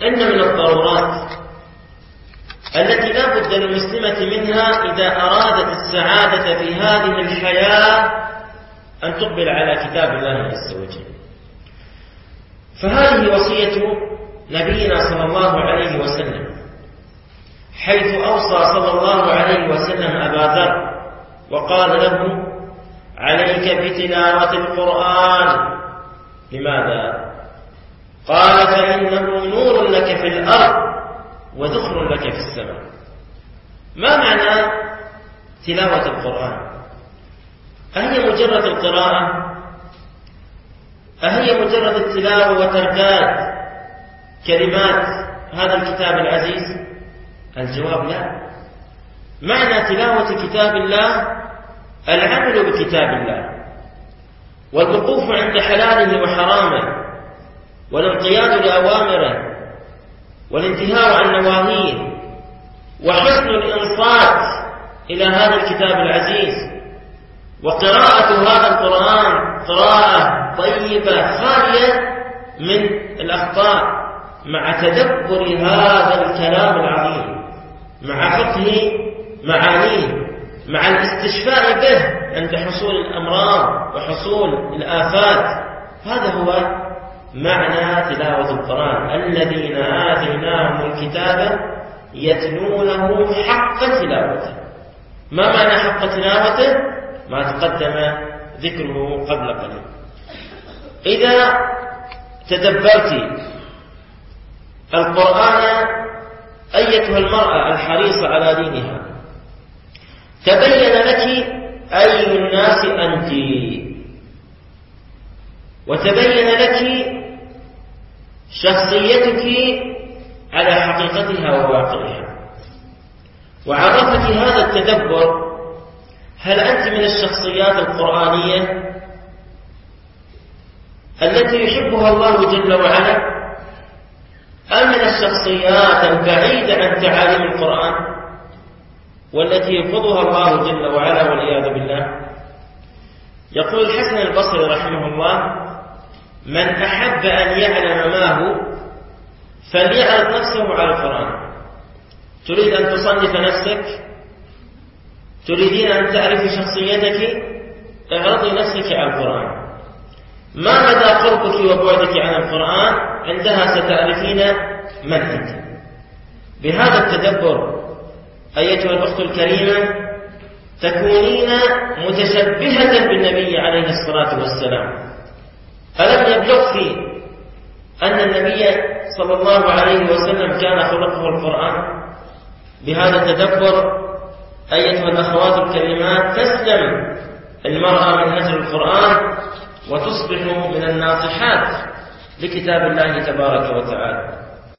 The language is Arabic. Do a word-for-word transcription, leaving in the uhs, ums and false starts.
إن من الضرورات التي لا بد للمسلمة منها إذا أرادت السعادة في هذه الحياة أن تقبل على كتاب الله عز وجل. فهذه وصية نبينا صلى الله عليه وسلم، حيث أوصى صلى الله عليه وسلم أبا ذر وقال له: عليك بتلاوة القرآن. لماذا؟ قال: فإنه نور لك في الأرض وذخر لك في السماء. ما معنى تلاوة القرآن؟ أهي مجرد القراءة؟ أهي مجرد التلاوة وترداد كلمات هذا الكتاب العزيز؟ الجواب لا. معنى تلاوة كتاب الله العمل بكتاب الله، والوقوف عند حلاله وحرامه، والانقياد لأوامره، والانتهاء عن نواهيه، وحسن الإنصات إلى هذا الكتاب العزيز، وقراءة هذا القرآن قراءة طيبة خالية من الأخطاء، مع تدبر هذا الكلام العظيم، مع فقه معانيه، مع الاستشفاء به عند حصول الأمراض وحصول الآفات. هذا هو معنى تلاوة القرآن. الذين آتيناهم الكتاب يتلونه حق تلاوته. ما معنى حق تلاوته؟ ما تقدم ذكره قبل قليل. إذا تدبرت القرآن أيتها المرأة الحريصة على دينها، تبين لك أي الناس أنت، وتبين لك شخصيتك على حقيقتها وواقعها، وعرفك هذا التدبر هل أنت من الشخصيات القرآنية التي يحبها الله جل وعلا، أم من الشخصيات البعيدة عن تعاليم القرآن والتي يرفضها الله جل وعلا والعياذ بالله؟ يقول الحسن البصري رحمه الله: من أحب أن يعلم ما هو فليعرض نفسه على القرآن. تريد أن تصنف نفسك؟ تريدين أن تعرف شخصيتك؟ اعرضي نفسك على القرآن. ما مدى قربك وبعدك عن القرآن؟ عندها ستعرفين من أنت. بهذا التدبر أيتها الأخت الكريمة تكونين متشبهة بالنبي عليه الصلاة والسلام. ألم يبلغك أن النبي صلى الله عليه وسلم كان خلقه القرآن؟ بهذا التدبر أيتها الأخوات الكريمات تسلم المرأة من هجر القرآن وتصبح من الناصحات لكتاب الله تبارك وتعالى.